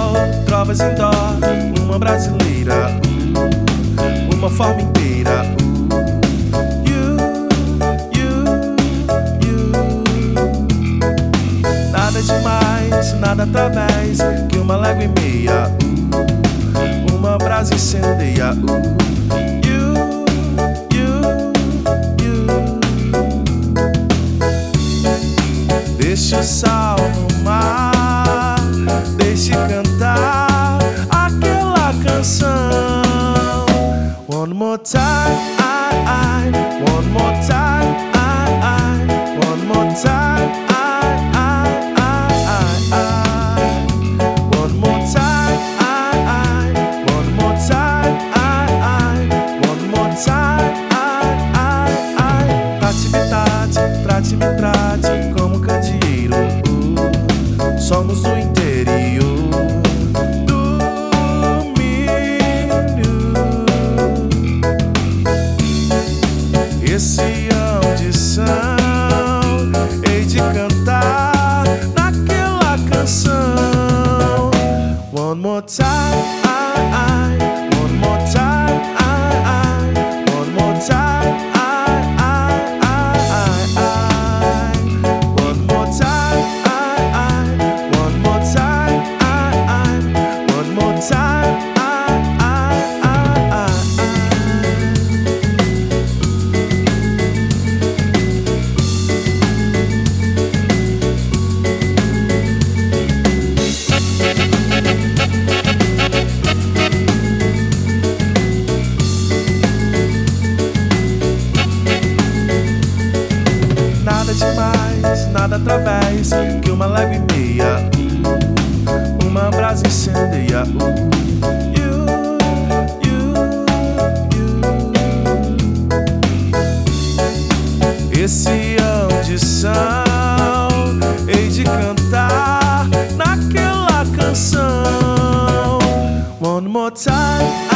sol, trovas em dó, uma brasileira, uma forma inteira. Nada demais, nada através que uma légua e meia, uma brasa incendeia. Deixe o sal no mar, deixe cantar aquela canção. One more time, one more time, one more time, one more time, one more time, one more time. Trate-me, trate como candeeiro. Somos do interior do milho. Esse audição hei de cantar naquela canção. One more time, one more time, one more time. Nada demais, nada através que uma leve meia, uma brasa incendeia. Esse audição hei de cantar naquela canção. One more time.